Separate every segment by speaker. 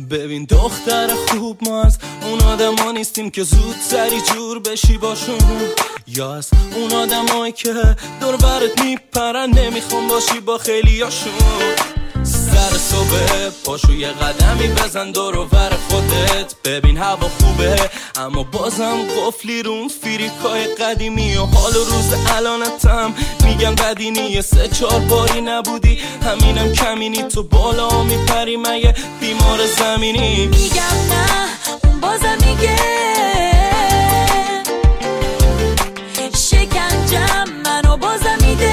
Speaker 1: ببین دختر خوب، ما از اون آدما نیستیم که زود سری جور بشی باشون، یا از اون آدمایی که دور برت میپرن نمیخوام باشی با خیلیاشون. سر صبح پاشو یه قدمی بزن دور و بر خودت، ببین هوا خوبه اما بازم قفلی رو اون فریکای قدیمی و حال و روز الانتم میگن بدینی. 3-4 باری نبودی همینم کمینی، تو بالا میپری مگه بیمار زمینی؟
Speaker 2: میگم نه اون بازم میگه شکنجم منو بازم میده.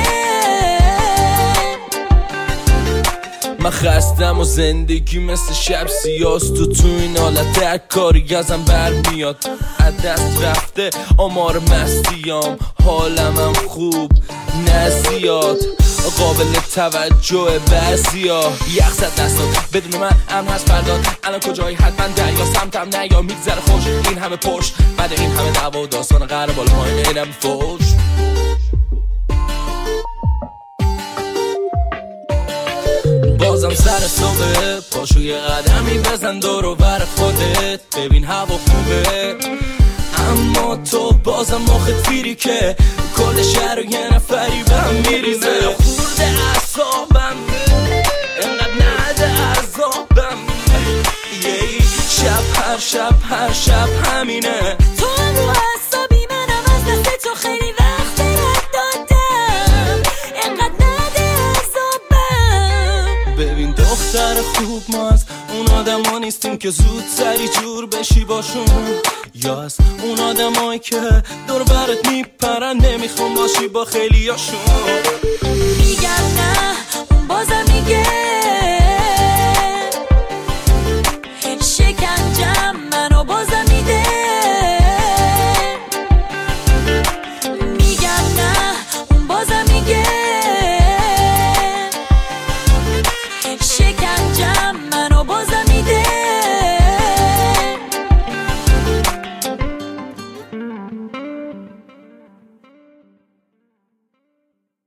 Speaker 1: من خستم و زندگی مثل شب سیاست، تو این حالت هر کاری ازم برمیاد. از دست رفته آمار مستیام، حالمم خوب نه زیاد قابل توجه بعضیا. یخ زد دستات بدون من امن هست فرداد، الان کجایی حتما دریا سمتم نیا میگذره خوش. این همه پشت بعد این همه دعوا و داستان قهر بالا پایین اینم فوش. بازم سر صبح پاشو یه قدمی بزن دور و بر خودت، ببین هوا خوبه اما تو بازم مخت فیری که کل شهر و یه نفری بهم میریزه. خورده اعصابم انقدر نده عذابم، یه شب هر شب همینه.
Speaker 2: تو هم رو حسابی منم از دست تو خیلی وقت رد دادم، انقدر نده عذابم.
Speaker 1: ببین دختر خوب، ما از اون آدما نیستیم که زود سری جور بشی باشون، یا از اون آدمایی که دور برت میپرن نمیخوام باشی با خیلیاشون.
Speaker 2: میگم نه اون بازم میگه شکنجم منو بازم میده. میگم نه اون بازم میگه